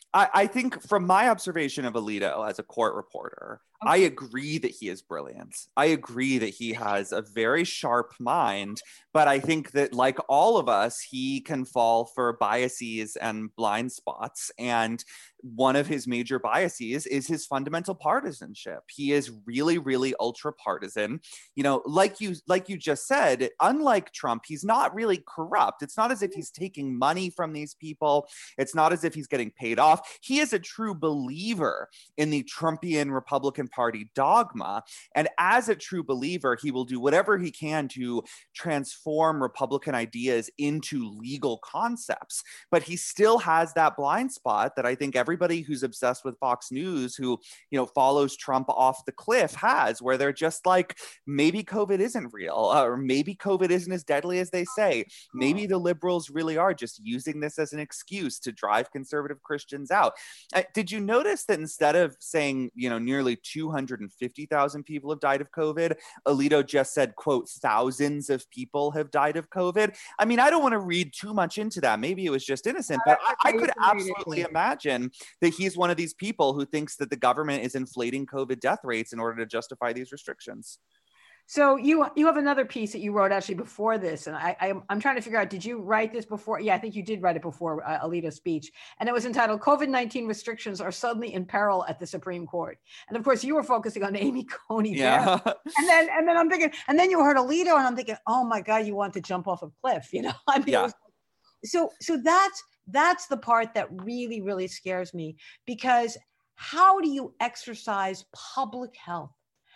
I think from my observation of Alito as a court reporter, I agree that he is brilliant. I agree that he has a very sharp mind, but I think that like all of us, he can fall for biases and blind spots. And one of his major biases is his fundamental partisanship. He is really, really ultra partisan. You know, like you just said, unlike Trump, he's not really corrupt. It's not as if he's taking money from these people. It's not as if he's getting paid off. He is a true believer in the Trumpian Republican Party dogma. And as a true believer, he will do whatever he can to transform Republican ideas into legal concepts. But he still has that blind spot that I think everybody who's obsessed with Fox News, who, you know, follows Trump off the cliff has, where they're just like, maybe COVID isn't real, or maybe COVID isn't as deadly as they say. Maybe the liberals really are just using this as an excuse to drive conservative Christians out. Did you notice that instead of saying, you know, nearly 250,000 people have died of COVID, Alito just said, quote, thousands of people have died of COVID? I mean, I don't want to read too much into that. Maybe it was just innocent, but I could absolutely imagine that he's one of these people who thinks that the government is inflating COVID death rates in order to justify these restrictions. So you have another piece that you wrote actually before this, and I'm trying to figure out, did you write this before? Yeah, I think you did write it before Alito's speech, and it was entitled "COVID-19 Restrictions Are Suddenly in Peril at the Supreme Court." And of course, you were focusing on Amy Coney Barrett, and then I'm thinking, and then you heard Alito, and I'm thinking, oh my God, you want to jump off a cliff, you know? I mean, yeah. So that's the part that really, really scares me, because how do you exercise public health?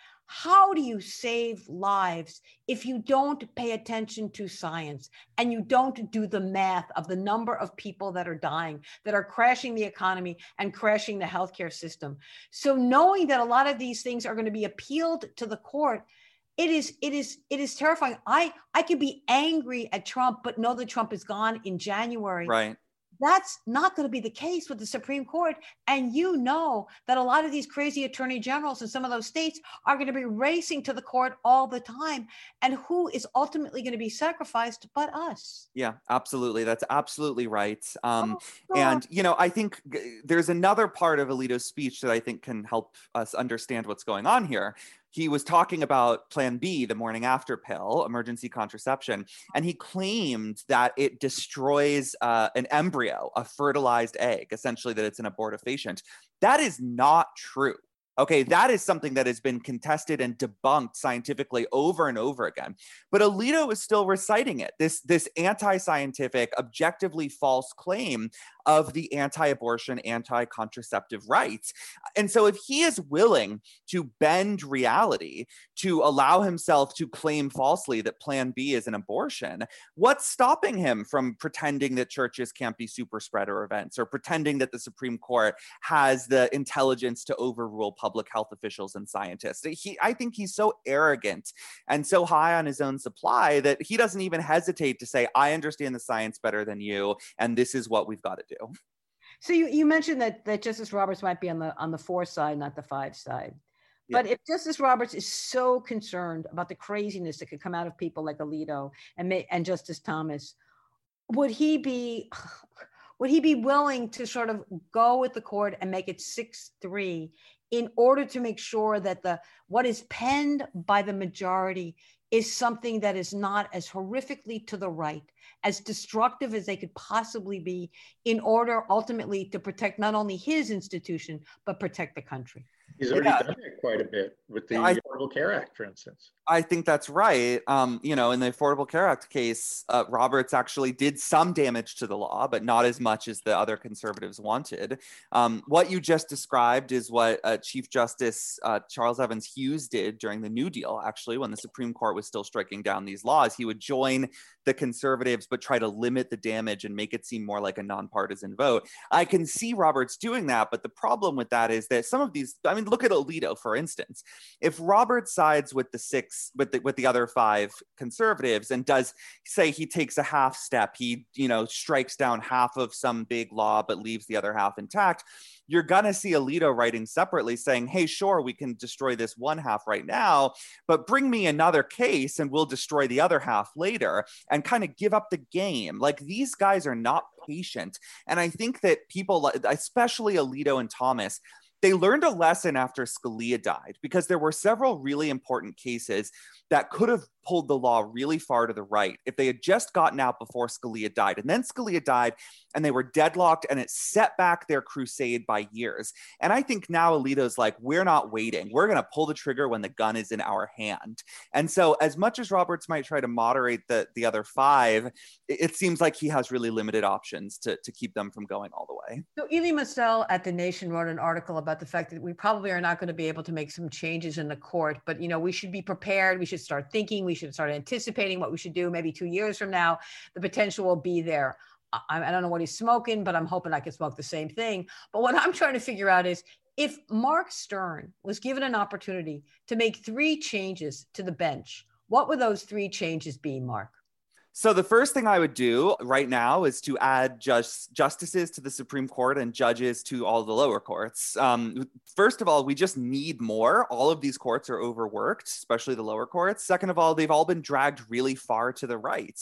How do you save lives if you don't pay attention to science and you don't do the math of the number of people that are dying, that are crashing the economy and crashing the healthcare system? So knowing that a lot of these things are going to be appealed to the court, it is terrifying. I could be angry at Trump, but know that Trump is gone in January. Right. That's not going to be the case with the Supreme Court. And you know that a lot of these crazy attorney generals in some of those states are going to be racing to the court all the time. And who is ultimately going to be sacrificed but us? Yeah, absolutely. That's absolutely right. And, you know, I think there's another part of Alito's speech that I think can help us understand what's going on here. He was talking about Plan B, the morning after pill, emergency contraception, and he claimed that it destroys an embryo, a fertilized egg, essentially that it's an abortifacient. That is not true. Okay, that is something that has been contested and debunked scientifically over and over again. But Alito is still reciting it, this anti-scientific, objectively false claim of the anti-abortion, anti-contraceptive rights. And so if he is willing to bend reality to allow himself to claim falsely that Plan B is an abortion, what's stopping him from pretending that churches can't be super spreader events, or pretending that the Supreme Court has the intelligence to overrule public health officials and scientists? I think he's so arrogant and so high on his own supply that he doesn't even hesitate to say, I understand the science better than you, and this is what we've got to do. So you mentioned that Justice Roberts might be on the 4 side, not the 5 side. But if Justice Roberts is so concerned about the craziness that could come out of people like Alito and Justice Thomas, would he be willing to sort of go with the court and make it 6-3 in order to make sure that what is penned by the majority is something that is not as horrifically to the right, as destructive as they could possibly be, in order ultimately to protect not only his institution, but protect the country? He's already done it quite a bit with the Affordable Care Act, for instance. I think that's right. You know, in the Affordable Care Act case, Roberts actually did some damage to the law, but not as much as the other conservatives wanted. What you just described is what Chief Justice Charles Evans Hughes did during the New Deal, actually, when the Supreme Court was still striking down these laws. He would join the conservatives, but try to limit the damage and make it seem more like a nonpartisan vote. I can see Roberts doing that, but the problem with that is that some of these, I mean, mean, look at Alito, for instance. If Roberts sides with the other 5 conservatives and does say he takes a half step, he, strikes down half of some big law, but leaves the other half intact, you're going to see Alito writing separately saying, hey, sure, we can destroy this one half right now, but bring me another case and we'll destroy the other half later, and kind of give up the game. Like, these guys are not patient. And I think that people, especially Alito and Thomas, they learned a lesson after Scalia died, because there were several really important cases that could have pulled the law really far to the right if they had just gotten out before Scalia died. And then Scalia died and they were deadlocked, and it set back their crusade by years. And I think now Alito's like, we're not waiting. We're going to pull the trigger when the gun is in our hand. And so as much as Roberts might try to moderate the other 5, it seems like he has really limited options to keep them from going all the way. So Elie Mystal at The Nation wrote an article about the fact that we probably are not going to be able to make some changes in the court, but we should be prepared. We should start thinking. We should start anticipating what we should do. Maybe 2 years from now, the potential will be there. I don't know what he's smoking, but I'm hoping I can smoke the same thing. But what I'm trying to figure out is, if Mark Stern was given an opportunity to make 3 changes to the bench, what would those 3 changes be, Mark? So the first thing I would do right now is to add justices to the Supreme Court and judges to all the lower courts. First of all, we just need more. All of these courts are overworked, especially the lower courts. Second of all, they've all been dragged really far to the right.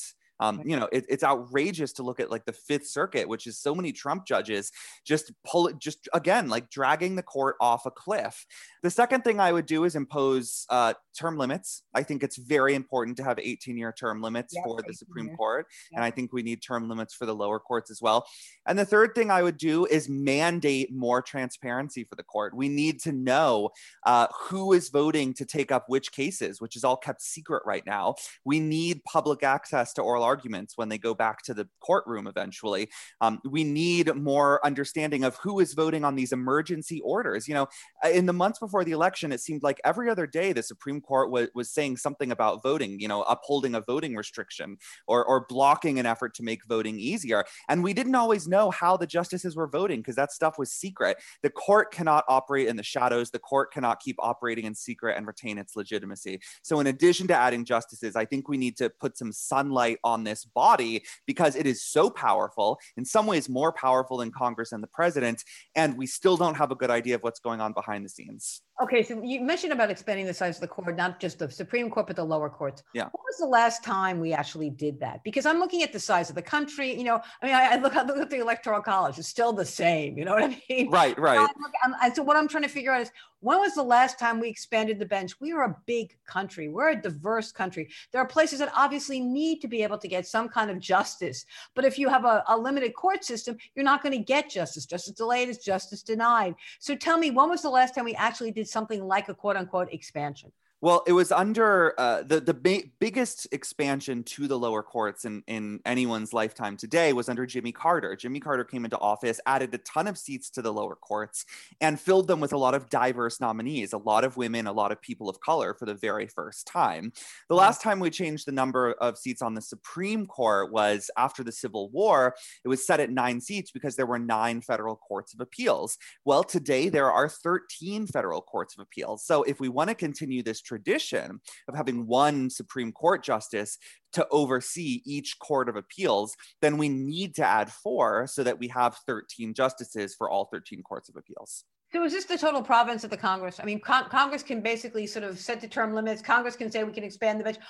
It's outrageous to look at like the Fifth Circuit, which is so many Trump judges just again, like dragging the court off a cliff. The second thing I would do is impose term limits. I think it's very important to have 18-year term limits for the Supreme Court. And I think we need term limits for the lower courts as well. And the third thing I would do is mandate more transparency for the court. We need to know who is voting to take up which cases, which is all kept secret right now. We need public access to oral arguments when they go back to the courtroom eventually. We need more understanding of who is voting on these emergency orders. In the months before the election, it seemed like every other day the Supreme Court was saying something about voting, upholding a voting restriction or blocking an effort to make voting easier. And we didn't always know how the justices were voting because that stuff was secret. The court cannot operate in the shadows. The court cannot keep operating in secret and retain its legitimacy. So in addition to adding justices, I think we need to put some sunlight on this body because it is so powerful, in some ways more powerful than Congress and the president, and we still don't have a good idea of what's going on behind the scenes. Okay, so you mentioned about expanding the size of the court, not just the Supreme Court, but the lower courts. Yeah. What was the last time we actually did that? Because I'm looking at the size of the country. I look at the Electoral College. It's still the same. You know what I mean? Right. And so what I'm trying to figure out is, when was the last time we expanded the bench? We are a big country. We're a diverse country. There are places that obviously need to be able to get some kind of justice. But if you have a limited court system, you're not going to get justice. Justice delayed is justice denied. So tell me, when was the last time we actually did something like a quote unquote expansion? Well, it was under the biggest expansion to the lower courts in anyone's lifetime today was under Jimmy Carter. Jimmy Carter came into office, added a ton of seats to the lower courts, and filled them with a lot of diverse nominees, a lot of women, a lot of people of color for the very first time. The last time we changed the number of seats on the Supreme Court was after the Civil War. It was set at 9 seats because there were 9 federal courts of appeals. Well, today there are 13 federal courts of appeals. So if we want to continue this tradition of having one Supreme Court justice to oversee each court of appeals, then we need to add 4 so that we have 13 justices for all 13 courts of appeals. So is this the total province of the Congress? I mean, Congress can basically sort of set the term limits. Congress can say we can expand the bench.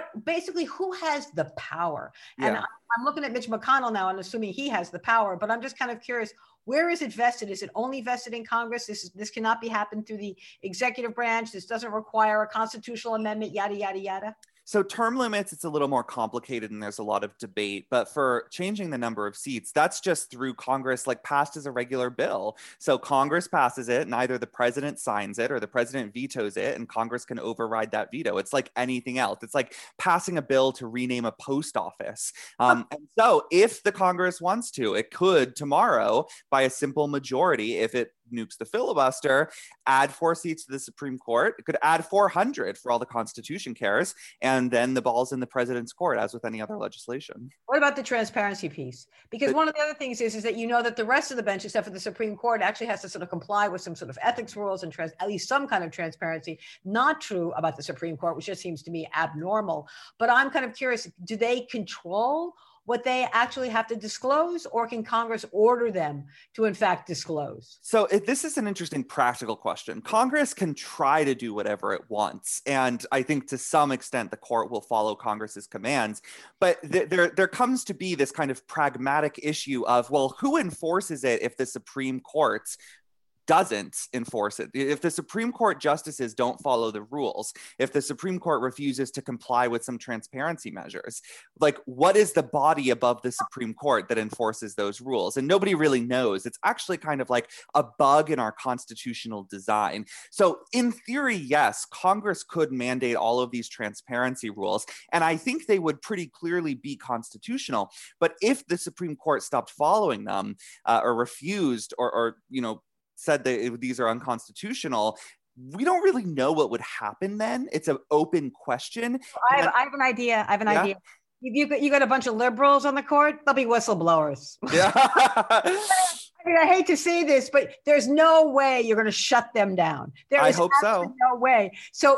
Who has the power? And I'm looking at Mitch McConnell now and assuming he has the power, but I'm just kind of curious, where is it vested? Is it only vested in Congress? This cannot be happened through the executive branch. This doesn't require a constitutional amendment, yada, yada, yada. So term limits, it's a little more complicated and there's a lot of debate, but for changing the number of seats, that's just through Congress, like passed as a regular bill. So Congress passes it and either the president signs it or the president vetoes it and Congress can override that veto. It's like anything else. It's like passing a bill to rename a post office. And so if the Congress wants to, it could tomorrow by a simple majority, if it nukes the filibuster, add 4 seats to the Supreme Court. It could add 400 for all the Constitution cares. And then the ball's in the president's court, as with any other legislation. What about the transparency piece? Because one of the other things is that you know that the rest of the bench, except for the Supreme Court, actually has to sort of comply with some sort of ethics rules and at least some kind of transparency. Not true about the Supreme Court, which just seems to me abnormal. But I'm kind of curious, do they control what they actually have to disclose, or can Congress order them to in fact disclose? So this is an interesting practical question. Congress can try to do whatever it wants. And I think to some extent, the court will follow Congress's commands. But there comes to be this kind of pragmatic issue of, well, who enforces it if the Supreme Court doesn't enforce it? If the Supreme Court justices don't follow the rules, if the Supreme Court refuses to comply with some transparency measures, like, what is the body above the Supreme Court that enforces those rules? And nobody really knows. It's actually kind of like a bug in our constitutional design. So in theory, yes, Congress could mandate all of these transparency rules, and I think they would pretty clearly be constitutional. But if the Supreme Court stopped following them or refused or said that these are unconstitutional, we don't really know what would happen then. It's an open question. I have an idea. Idea. You got a bunch of liberals on the court, they'll be whistleblowers. Yeah. I mean, I hate to say this, but there's no way you're going to shut them down. I hope so. No way. So,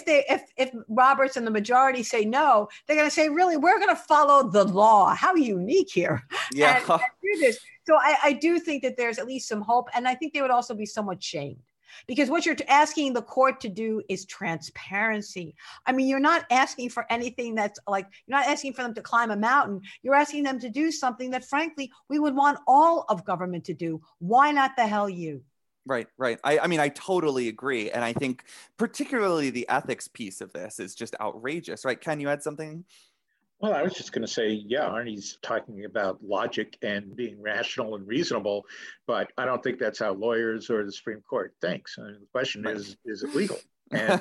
if Roberts and the majority say no, they're going to say, really, we're going to follow the law. How unique here. Yeah. And do this. So I do think that there's at least some hope. And I think they would also be somewhat shamed. Because what you're asking the court to do is transparency. I mean, you're not asking for anything that's like, you're not asking for them to climb a mountain. You're asking them to do something that, frankly, we would want all of government to do. Why not the hell you? Right. I mean, I totally agree. And I think particularly the ethics piece of this is just outrageous, right? Ken, you had something? Well, I was just going to say, yeah, Arnie's talking about logic and being rational and reasonable, but I don't think that's how lawyers or the Supreme Court thinks. I mean, the question is it legal? And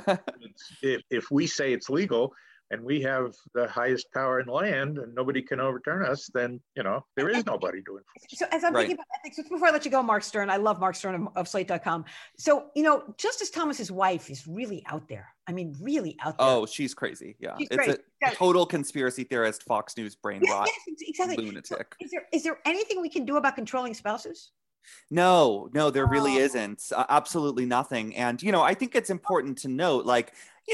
if we say it's legal and we have the highest power in the land and nobody can overturn us, then, there is nobody to enforce. So as I'm thinking about ethics, just before I let you go, Mark Stern, I love Mark Stern of Slate.com. So, Justice Thomas's wife is really out there. I mean, really out there. Oh, she's crazy. Yeah. It's a total conspiracy theorist, Fox News brain rot. Yes, exactly. Lunatic. So is there anything we can do about controlling spouses? No, there really isn't. Absolutely nothing. And, I think it's important to note, like,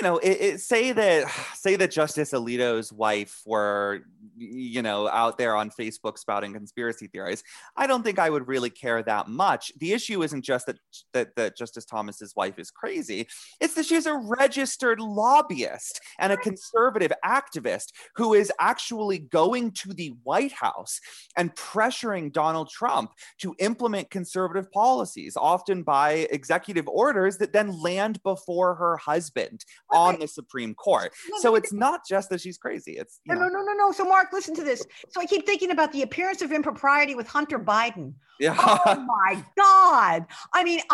say that Justice Alito's wife were, out there on Facebook spouting conspiracy theories. I don't think I would really care that much. The issue isn't just that Justice Thomas's wife is crazy. It's that she's a registered lobbyist and a conservative activist who is actually going to the White House and pressuring Donald Trump to implement conservative policies, often by executive orders that then land before her husband on the Supreme Court. So it's not just that she's crazy. It's No. So Mark, listen to this. So I keep thinking about the appearance of impropriety with Hunter Biden. Yeah. Oh my God. I mean,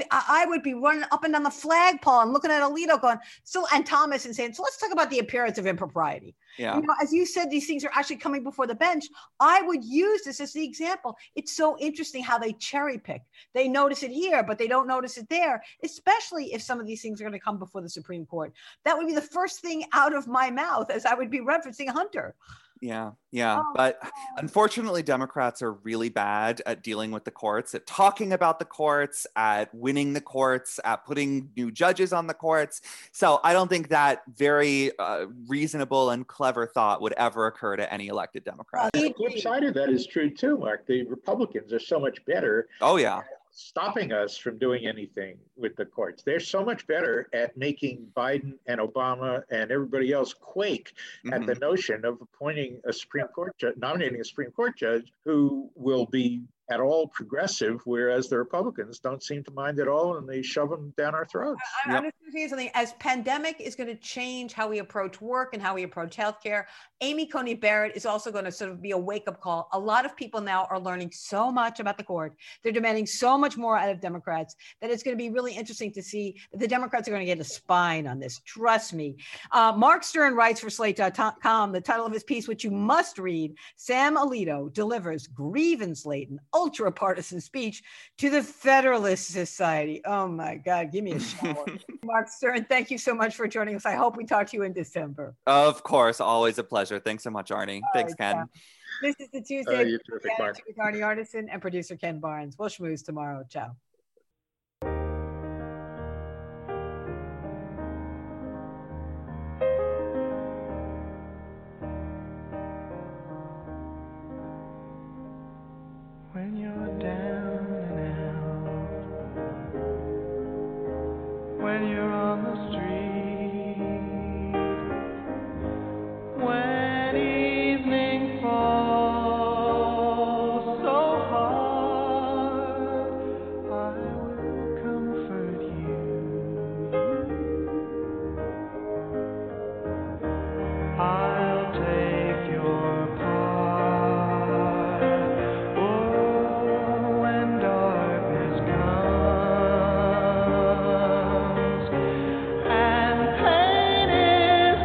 I would be running up and down the flagpole and looking at Alito going, and Thomas and saying, so let's talk about the appearance of impropriety. Yeah. As you said, these things are actually coming before the bench. I would use this as the example. It's so interesting how they cherry pick. They notice it here, but they don't notice it there, especially if some of these things are going to come before the Supreme Court. That would be the first thing out of my mouth as I would be referencing Hunter. Yeah. But unfortunately, Democrats are really bad at dealing with the courts, at talking about the courts, at winning the courts, at putting new judges on the courts. So I don't think that very reasonable and clever thought would ever occur to any elected Democrat. The flip side of that is true too, Mark. The Republicans are so much better. Oh, yeah. Stopping us from doing anything with the courts. They're so much better at making Biden and Obama and everybody else quake at the notion of appointing a Supreme Court judge, nominating a Supreme Court judge who will be at all progressive, whereas the Republicans don't seem to mind at all, and they shove them down our throats. I'm just going to say something. As pandemic is going to change how we approach work and how we approach healthcare, Amy Coney Barrett is also going to sort of be a wake-up call. A lot of people now are learning so much about the court. They're demanding so much more out of Democrats that it's going to be really interesting to see that the Democrats are going to get a spine on this. Trust me. Mark Stern writes for Slate.com. The title of his piece, which you must read, Sam Alito delivers grievance-laden, ultra partisan speech to the Federalist Society. Oh my God, give me a shower. Mark Stern, thank you so much for joining us. I hope we talk to you in December. Of course, always a pleasure. Thanks so much, Arnie. Thanks, right, Ken. This is the Tuesday You're terrific, Mark. with Arnie Artison and producer Ken Barnes. We'll schmooze tomorrow. Ciao. When you're down and out, when you're on the street, when evening falls so hard, I will comfort you. I'll take your part. Oh, when darkness comes and pain is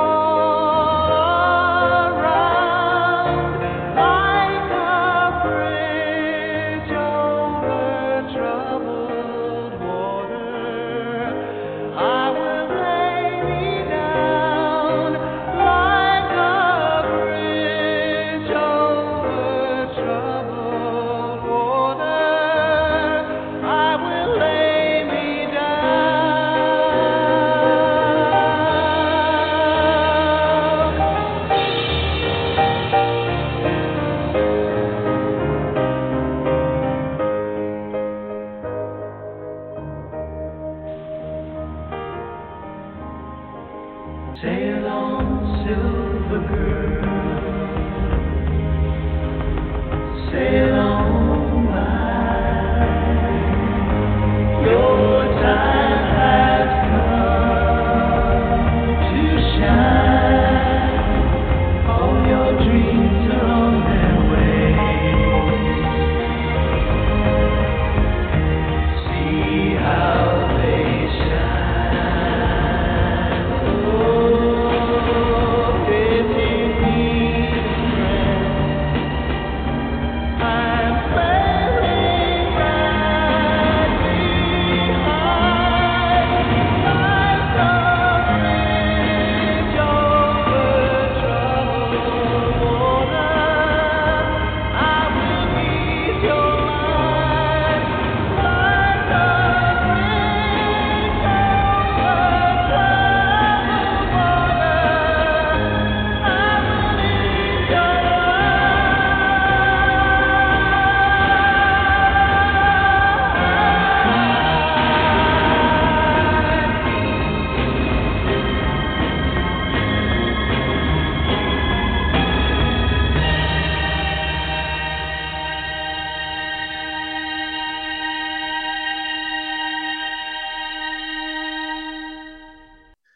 all around, like a bridge over troubled water, I will lay me down. Like a bridge over troubled water, I will lay me down. Sail on, silver girl.